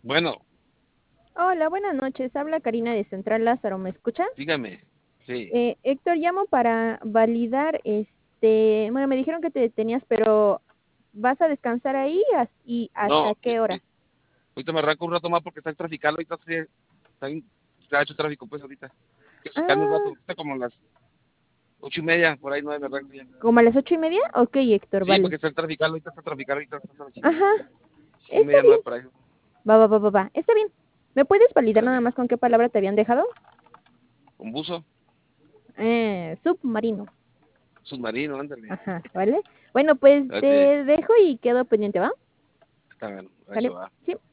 Bueno, Hola, buenas noches. Habla Karina de Central Lázaro. ¿Me escucha? dígame. Sí. Héctor, llamo para validar, bueno, me dijeron que te detenías, pero ¿vas a descansar ahí y hasta No, qué hora? ahorita me arranco un rato más porque está traficado. Ahorita está hecho tráfico, pues ahorita. Que checando un rato. Ah, Ahorita como las 8:30, por ahí 9 me arranco ya. ¿como a las 8:30? Ok, Héctor, Sí, vale. porque está traficado. Ahorita está traficado. Ahorita está traficado. Ajá, Y está media, bien. 9 por ahí. Va, va, va, va, va. Está bien. ¿Me puedes validar nada Ándale. más con qué palabra te habían dejado? Un buzo Submarino. submarino, ándale. Ajá, ¿vale? Bueno, pues Ok. te dejo y quedo pendiente, ¿va? Está bien. Ahí se ¿Sale? va. Sí.